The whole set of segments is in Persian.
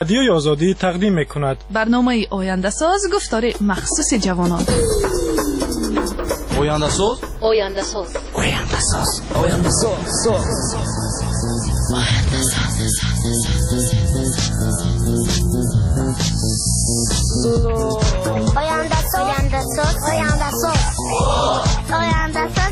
رادیوی آزادی تقدیم می‌کند. برنامه آینده ساز گفتار مخصوص جوانان. آینده ساز، آینده ساز، آینده ساز، آینده ساز، آینده ساز، آینده ساز، آینده ساز، آینده ساز.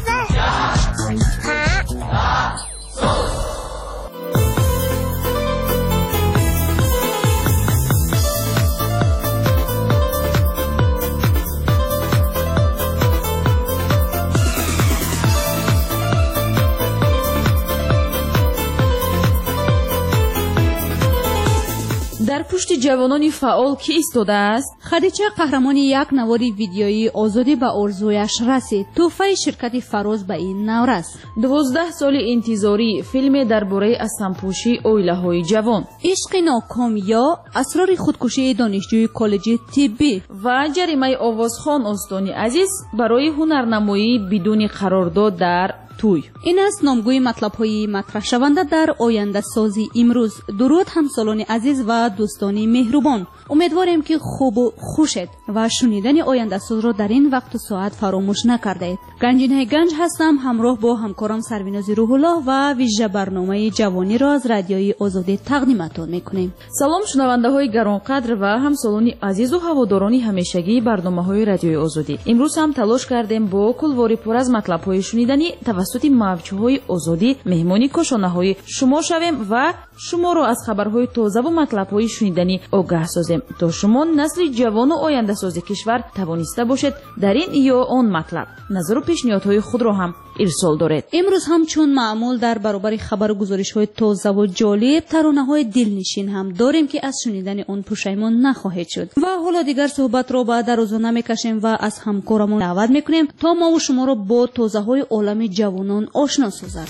در پشت جوانان فعال کی ایستاده است؟ خدیجه قهرمان یک نوار ویدیویی آزادی به آرزویش رسید. تحفه شرکت فراز به این نورس. 12 سال انتظاری فیلم درباره اسنپوشی اویله‌های جوان، عشق ناکام یا اسرار خودکشی دانشجوی کالج طبی و جریمه آوازخوان استانی عزیز برای هنرنمایی بدون قرارداد در توی. این است نامگوی مطلب‌های مطرح شونده در آینده سازی امروز. درود همسالان عزیز و دوستان مهربان، امیدواریم که خوب و خوشید و شنیدن آینده ساز را در این وقت و ساعت فراموش نکردید. گنجینه گنج هستم، همراه با همکارم سرویناز روح الله و ویژه برنامه جوانی را از رادیوی آزادی تقدیمتان میکنیم. سلام شنونده‌های گرانقدر و همسالان عزیز و هواداران همیشگی برنامه‌های رادیوی آزادی. امروز هم تلاش کردیم با کلواری پر از مطلب‌های شنیدنی توسط موج‌های آزادی مهمانی کاشانه‌های شما شویم و شما را از خبرهای تازه و مطلب‌های شنیدنی آگاه سازیم تا شما نسل جوان و آینده ساز کشور توانسته باشید در این یا آن مطلب نظر و پیشنهادهای خود را هم ارسال دارید. امروز هم چون معمول در برابر خبر و گزارش‌های تازه و جالب ترانه‌های دلنشین هم داریم که از شنیدن آن پشیمان نخواهید شد. و حالا دیگر صحبت را به درازا نمی‌کشیم و از همکارمون دعوت می‌کنیم تا ما و شما را با تازه‌های عالم جوانان آشنا سازد.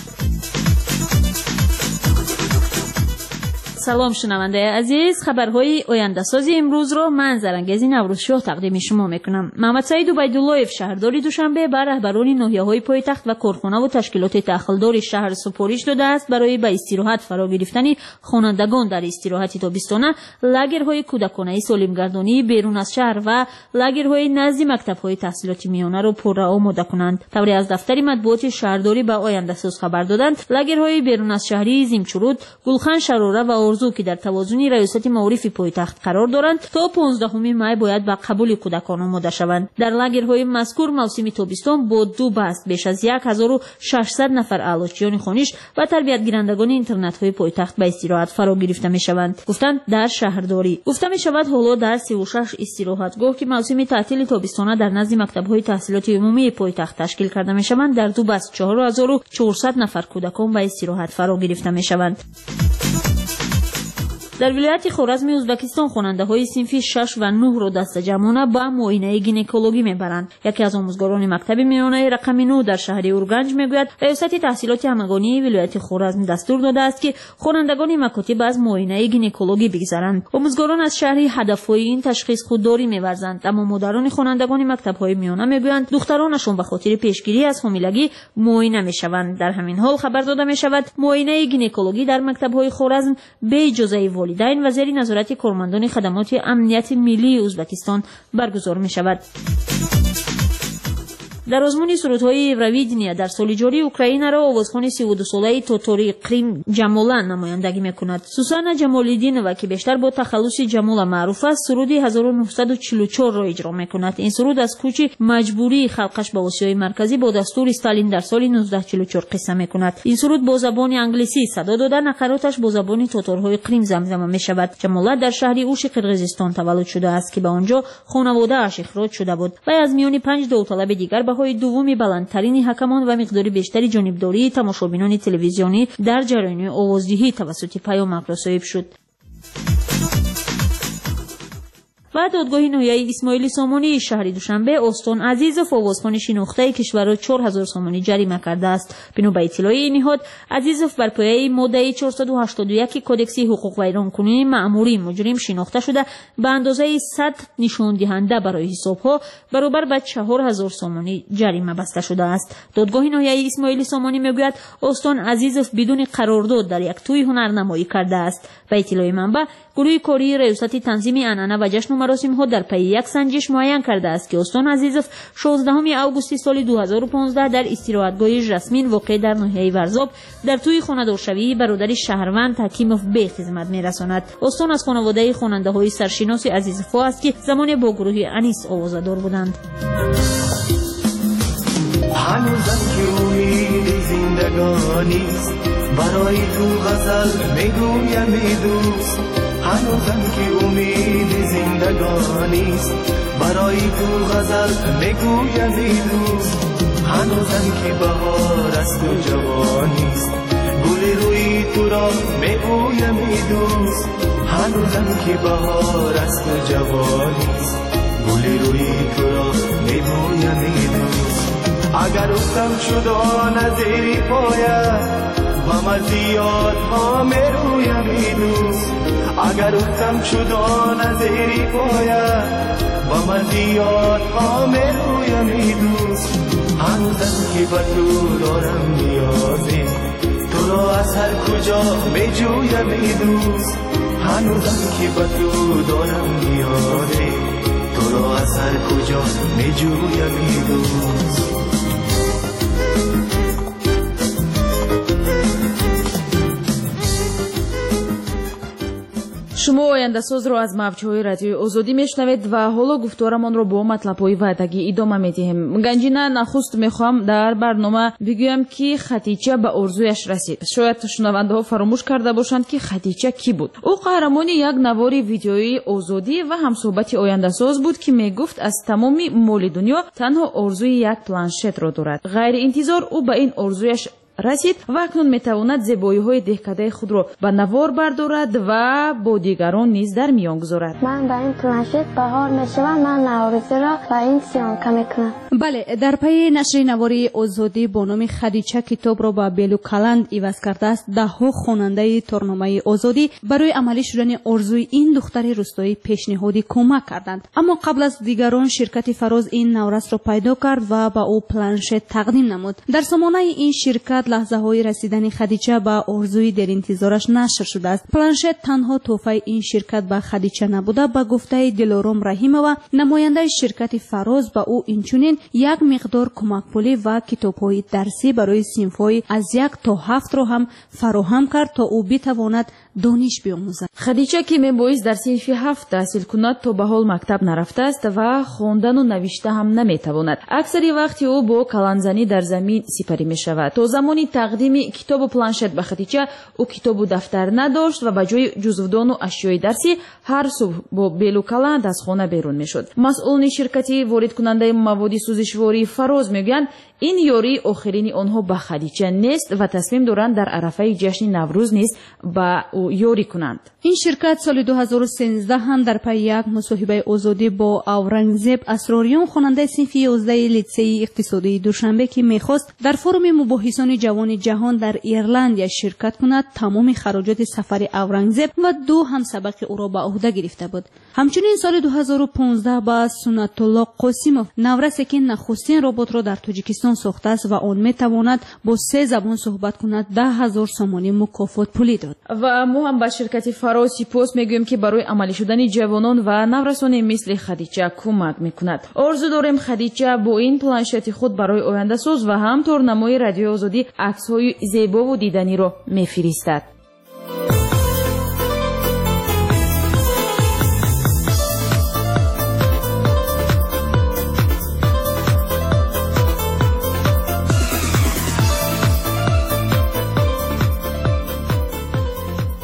سلام شنونده عزیز، خبرهای آینده سازی امروز را من زرنگیز نوروز شاه تقدیم شما میکنم. محمد سعید عبیداللهیف شهرداری دوشنبه به رهبران ناحیه‌های پایتخت و کارخانه و تشکیلات داخلدار شهر سفارش داده است برای به استراحت فرا گرفتن خوانندگان در استراحت تابستانه لاگرهای کودکانه سالمگردانی بیرون از شهر و لاگرهای نزد مکتب‌های تحصیلات میانه را پر آماده کنند. طوری از دفتر مطبوعات شهرداری به آینده ساز خبر دادند لاگرهای بیرون از شهری زیمچرود، گلخان شراره و که در توازن ریاست معارف پایتخت قرار دارند تا 15 می باید به قبول کودکان آماده شوند. در لاگرهای مذکور موسم تابستان با 2 بست بیش از 1600 نفر اعلاچیان خوانش و تربیت گیرندگان اینترنت های پایتخت به استراحت فرا گرفته می شوند. گفتند در شهرداری گفته می شود حالا در 36 استراحتگاه که موسم تعطیل تابستانه در نزد مکتب های تحصیلات عمومی پایتخت تشکیل کرده می شوند در 2 بست 4400 نفر کودکان به استراحت فرا گرفته می شوند. در ولایت خوارزم ازبکستان خواننده‌های صنف 6 و 9 را دست جمعانه به معاینه گینکولوژی میبرند. یکی از آموزگاران مکتب میانه رقم 9 در شهر اورگنج میگوید ریاست تحصیلات همگانی ولایت خوارزم دستور داده است که خوانندگان مکاتب از معاینه گینکولوژی بگذرند. آموزگاران از شهر هدفهای این تشخیص خودداری می‌ورزند، اما مدیران خوانندگان مکتب‌های میانه میگویند دخترانشان به خاطر پیشگیری از حاملگی معاینه میشوند. در همین حال خبر داده میشود معاینه گینکولوژی در مکتب‌های خوارزم به اجازه والدین و زیر نظارت کارمندان خدمات امنیت ملی ازبکستان برگزار می شود. در آزمون سرودهای ایورویدنیا در سال جاری اوکراین را آوازخوان 32 ساله تاتاری قریم جمالا نمایندگی میکند. سوسانا جمالیدینова که بیشتر با تخلص جمالا معروف است سرود 1944 را اجرا میکند. این سرود از کوچ مجبوری خلقش به آسیای مرکزی با دستور استالین در سال 1944 قصه میکند. این سرود با زبان انگلیسی صدا داده نقراتش با زبان تاتارهای قریم زمزمه میشود. جمالا در شهر اوش قرقیزستان تولد شده است که به آنجا خانواده اش اخراج شده بود و از میان 5 داوطلب دیگر های دومی بلندترین حکمان و مقدار بیشتری جانبداری تماشابینان تلویزیونی در جریان آوازدهی توسط پیام افراسیاب شد. و دادگاه ناحیه اسماعیل سامانی شهر دوشنبه استان عزیزوف آوازخوان شناخته کشور را 4000 سامانی جریمه کرده است. بنا به اطلاع این نهاد، عزیزوف بر پایه ماده 481 کدکس حقوق ویرانکنی مأموری مجرم شناخته شده به اندازه 100 نشان دهنده برای حسابها برابر به 4000 سامانی جریمه بسته شده است. دادگاه ناحیه اسماعیل سامانی میگوید استان عزیزوف بدون قرارداد در یک توی هنرنمایی کرده است. به اطلاع منبع، گروه کاری ریاست تنظیم عنعنه و جشن و مراسم ها در پی یک سنجش معین کرده است که استان عزیزوف 16 اوگوست سال 2015 در استراحتگاه ژاسمین واقع در ناحیه ورزاب در توی خانه‌دارشویی برادر شهروند حکیموف به خدمت میرساند. استان از خانواده خواننده‌های سرشناس عزیزوف است که زمان با گروه انیس آوازدار بودند. هنوزم که امید زندگانیست برای تو غزل میگویم ای دوست. هنوزم که امید زندگانیست برای تو غزل میگویم ای دوست. هنوزم که بهار از تو جوانیست گل روی تو را میگویم ای دوست. هنوزم که بهار از تو جوانیست گل روی تو را میگویم ای دوست. اگر افتم شد آن زیر پایت و من زیاد ها میرویم ای دوست. اگر افتم شد آن زیر پایت و من زیاد ها میرویم ای دوست. هنوزم که به تو دارم نیازی تو را از هر کجا میجویم ای دوست. هنوزم که به تو دارم نیازی تو را از هر کجا میجویم ای دوست. شما آینده ساز رو از موج‌های رادیوی آزادی میشنوید و حالا گفتارمان رو با مطلب‌های وعدگی ادامه میدیم. گنجینه نخست میخوام در برنامه بگویم که خدیجه به آرزویش رسید. شاید شنونده ها فراموش کرده باشند که خدیجه کی بود. او قهرمان یک نوار ویدیویی آزادی و همصحبت آینده ساز بود که میگفت از تمام مال دنیا تنها آرزوی یک پلنشت را دارد. غیر انتظار او به این آرزویش رسید و اکنون میتواند زیبایی‌های دهکده خود را به نوار بردارد و با دیگران نیز در میان گذارد. من با این پلنشت بهار میشوم، من نوارزی را با این سیانکه میکنم. بله، در پی نشر نواری آزادی با نام خدیجه کتاب را به بیلو کلند عوض کرده است. ده‌ها خواننده تورنمه آزادی برای عملی شدن آرزوی این دختر روستایی پیشنهادی کمک کردند، اما قبل از دیگران شرکت فراز این نورس را پیدا کرد و به او پلنشت تقدیم نمود. در سامانه این شرکت لحظه های رسیدن خدیجه به آرزوی در انتظارش نشر شده است. پلنشت تنها تحفه این شرکت به خدیجه نبوده. به گفته دلارام رحیمова نماینده شرکت فراز به او اینچنین یک مقدار کمک پولی و کتاب‌های درسی برای صنف‌های از 1 تا 7 را هم فراهم کرد تا او بتواند دانش بیاموزد. خدیجه که میبایست در صنف 7 تحصیل کند تا به حال مکتب نرفته است و خواندن و نوشته هم نمیتواند. اکثری وقتی او با کلانزنی در زمین سپری میشود. تا زمانی تقدیم کتاب و پلنشت به خدیجه او کتاب و دفتر نداشت و به جای جزودان و اشیای درسی هر صبح با بیلو کلند از خانه بیرون میشد. مسئولان شرکتی وارد کننده مواد سوزشواری فراز میگویند این یاری آخرین آنها به خدیجه نیست و تصمیم دارند در عرفه جشن نوروز نیز به او یاری کنند. این شرکت سال 2013 هم در پی یک مصاحبه آزادی با اورنگزیب اسراریان خواننده صنف 11 لیسه اقتصادی دوشنبه که میخواست در فروم مباحثان جوان جهان در ایرلند شرکت کند تمام خراجات سفر اورنگزیب و 2 همسبق او را به عهده گرفته بود. همچنین سال 2015 با سنت الله قاسموف نورسی که نخستین ربات را در تاجیکستان ساخته است و آن میتواند با 3 زبان صحبت کند 10,000 سامانی مکافات پولی داد. و ما هم با شرکت فراز سپاس میگوییم که برای عملی شدن جوانان و نورسان مثل خدیجه کمک میکند. آرزو داریم خدیجه با این پلنشت خود برای آینده ساز و همطور نمای رادیو آزادی عکس‌های زیبا و دیدنی را میفرستد. شما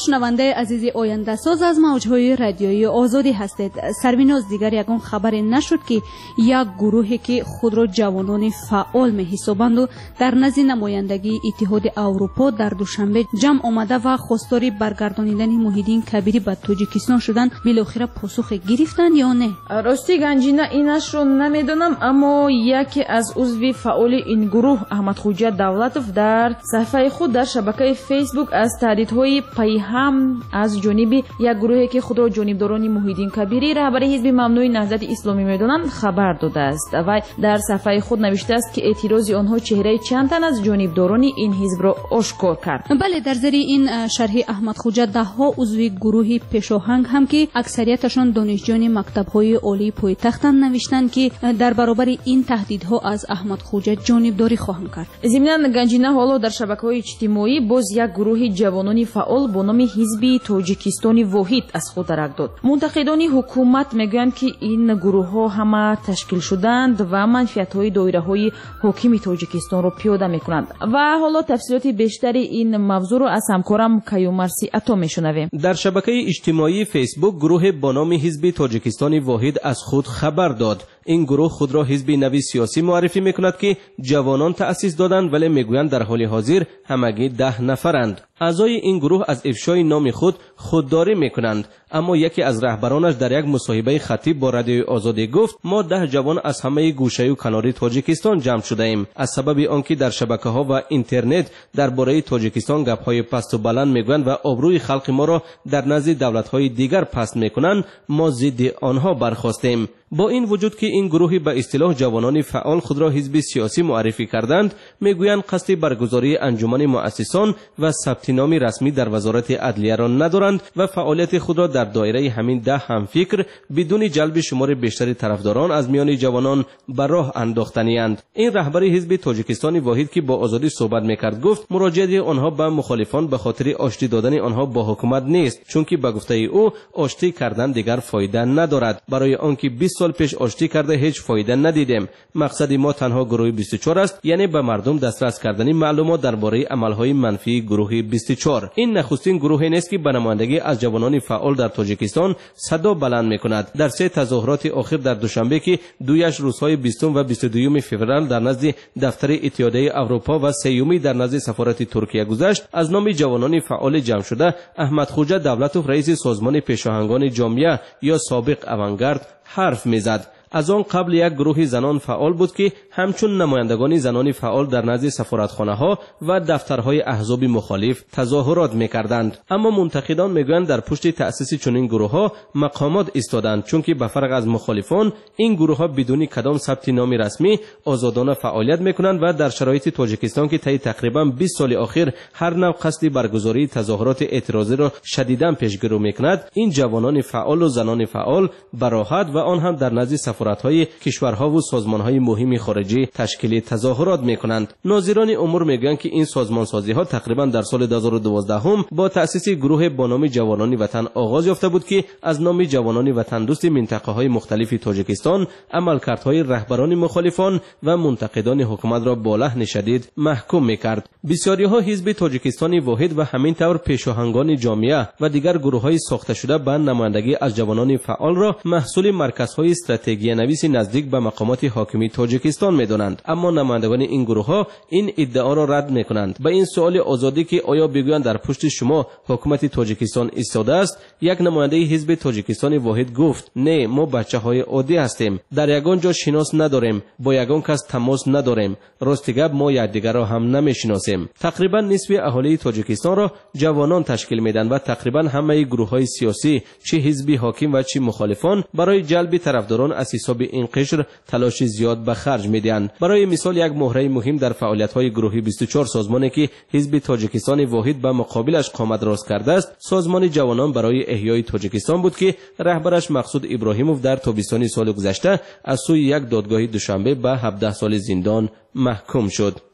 شنونده عزیز آینده ساز از موجهای رادیویی آزادی هستید. سربیناز دیگر یگان خبر نشد که یک گروهی که خود را جوانان فعال می‌حسابند و در نزد نمایندگی اتحاد اروپا در دوشنبه جمع آمده و خواستار برگردانیدن موحدین کبیری به تاجیکستان شدند، بالاخره پاسخ گرفتند یا نه؟ راستی گنجینه اینش رو نمیدونم، اما یکی از عضو فعال این گروه احمدخوجا دولتوف در صفحه خود در شبکه فیسبوک از تهدیدهای پیهم از جانب یک گروهی که خود را جانبداران موحدین کبیری رهبری حزب ممنوع نهضت اسلامی میدانند خبر داده است و در صفحه خود نوشته است که اعتراض آنها چهره چند تن از جانبداران این حزب را آشکار کرد. بله، در زیر این شرح احمدخوجا دهها عضو گروه پیشاهنگ هم که اکثریتشان دانشجویان مکتب‌های عالی پایتختند نوشتند که در برابر این تهدیدها از احمدخوجا جانبداری خواهند کرد. ضمناً گنجینه حالا در شبکه‌های اجتماعی باز یک گروه جوانان فعال با نام حزب تاجیکستان واحد از خود درک داد. منتقدان حکومت میگویند که این گروه‌ها همه تشکیل شدند و منفعت‌های دایره‌های حاکم تاجیکستان را پیاده می‌کنند. و حالا تفصیلات بیشتری این موضوع را از همکارم کیومرسی عطا می‌شنویم. در شبکه اجتماعی فیسبوک گروه با نام حزب تاجیکستان واحد از خود خبر داد. این گروه خود را حزب نوی سیاسی معرفی می‌کند که جوانان تأسیس دادند، ولی میگویند در حال حاضر همگی 10 نفرند. اعضای این گروه از افشای نام خود خودداری می‌کنند، اما یکی از رهبرانش در یک مصاحبه خطی با رادیوی آزادی گفت ما 10 جوان از همه گوشه و کنار تاجیکستان جمع شده ایم. از سبب آنکه در شبکه‌ها و اینترنت درباره تاجیکستان گپ‌های پست و بلند میگویند و آبروی خلق ما را در نزد دولت‌های دیگر پست می‌کنند، ما ضد آنها برخاستیم. با این وجود که این گروهی به اصطلاح جوانان فعال خود را حزب سیاسی معرفی کردند، میگویند قصد برگزاری انجمن مؤسسان و ثبت نام رسمی در وزارت عدلیه را ندارند و فعالیت خود را در دایره همین 10 همفکر بدون جلب شمار بیشتری طرفداران از میان جوانان به راه انداختنی‌اند. این رهبر حزب تاجیکستان واحد که با آزادی صحبت میکرد گفت مراجعه آنها به مخالفان به خاطر آشتی دادن آنها با حکومت نیست، چون که به گفته او آشتی کردن دیگر فایده ندارد. برای آنکه 20 سال پیش آشتی کرده هیچ فایده ندیدیم. مقصد ما تنها گروه 24 است، یعنی به مردم دسترس کردن معلومات درباره عملهای منفی گروه 24. این نخستین گروهی نیست که به نمایندگی از جوانان فعال در تاجیکستان صدا بلند میکند. در 3 تظاهرات اخیر در دوشنبه که دویش روزهای 20 و 22 فوریه در نزد دفتر اتحادیه اروپا و 3 در نزد سفارت ترکیه گذشت، از نام جوانان فعال جمع شده احمدخوجا دولتوف رئیس سازمان پیشاهنگان جامعه یا سابق اوانگارد حرف میزد. از آن قبل یک گروه زنان فعال بود که همچون نمایندگان زنان فعال در نزد سفارتخانه‌ها و دفترهای احزاب مخالف تظاهرات می‌کردند. اما منتقدان میگویند در پشت تأسیس چنین گروه‌ها مقامات ایستادند، چون که به فرق از مخالفان این گروه‌ها بدون کدام ثبت نام رسمی آزادانه فعالیت می‌کنند و در شرایط تاجیکستان که طی تقریباً 20 سال اخیر هر نوع قصد برگزاری تظاهرات اعتراضی را شدیداً پیشگیری می‌کند، این جوانان فعال و زنان فعال به راحت و آن هم در نزد سفارت‌های کشورها و سازمان‌های مهم خارجی تشکیل تظاهرات می‌کنند. ناظران امور میگویند که این سازمانسازی‌ها تقریباً در سال 2012 با تأسیس گروه با نام جوانان وطن آغاز یافته بود که از نام جوانان وطن دوست منطقه‌های مختلف تاجیکستان عملکردهای رهبران مخالفان و منتقدان حکومت را با لحن شدید محکوم می‌کرد. بسیاری‌ها حزب تاجیکستان واحد و همین طور پیشاهنگان جامعه و دیگر گروه‌های ساخته شده به نمایندگی از جوانان فعال را محصول مرکزهای استراتژی نویس نزدیک به مقامات حاکمی تاجیکستان می‌دانند. اما نمایندگان این گروه‌ها این ادعا را رد می‌کنند. به این سوال آزادی که آیا بگویند در پشت شما حکومت تاجیکستان ایستاده است، یک نماینده حزب تاجیکستان واحد گفت نه، ما بچه‌های عادی هستیم، در یگان جا شناس نداریم، با یگان کس تماس نداریم، راست گپ ما یکدیگر را هم نمی‌شناسیم. تقریبا نصف اهالی تاجیکستان را جوانان تشکیل میدن و تقریبا همه گروه‌های سیاسی چه حزبی حاکم و چه مخالفان برای جلب طرفداران از حساب این قشر تلاش زیاد به خرج میدهند. برای مثال یک مهره مهم در فعالیت‌های گروه 24 سازمانی که حزب تاجیکستان واحد به مقابلش قامت راست کرده است، سازمان جوانان برای احیای تاجیکستان بود که رهبرش مقصود ابراهیموف در تابستان سال گذشته از سوی یک دادگاه دوشنبه به 17 سال زندان محکوم شد.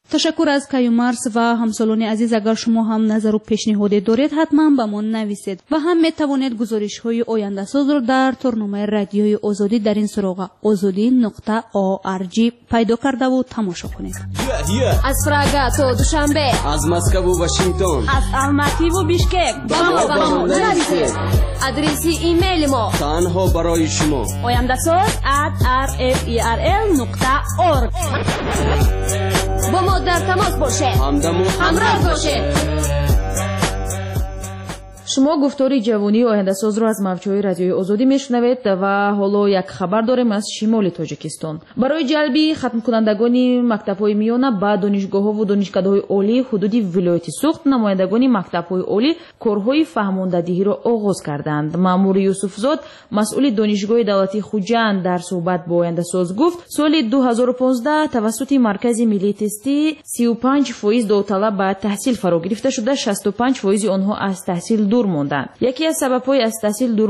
تشکر از کیومرس و همسالان عزیز. اگر شما هم نظر و پیشنهادی دارید حتما به ما نویسید و هم میتوانید گزارش های آینده ساز رو در تورنمه رادیوی آزادی در این سراغ azodi.org پیدا کرده و تماشا کنید. از پراگ تا دوشنبه، از مسکو و واشنگتن، از الماتی و بیشکک با ما نویسید. آدرس ایمیل ما تنها برای شما oyandasaz@rferl.org. با ما در تماس باشید، همراه باشید. شما گفتاری جوانی آینده ساز رو از موجهای رادیوی آزادی میشنوید و حالا یک خبر داریم از شمال تاجیکستان. برای جلبی ختم کنندگان مکتب‌های میانه با دانشگاه‌ها و دانشکده‌های عالی حدودی ولایت سوخت، نمایندگان مکتب‌های عالی کارهای فهماندهی را آغاز کردند. مأمور یوسفزاد مسئول دانشگاه دولتی خوجند در صحبت با آینده ساز گفت سال 2015 توسط مرکز ملی تستی 35% داوطلب به تحصیل فرا گرفته شده، 65% آنها از تحصیل دور ماندند. یکی از سبب‌های از تحصیل دور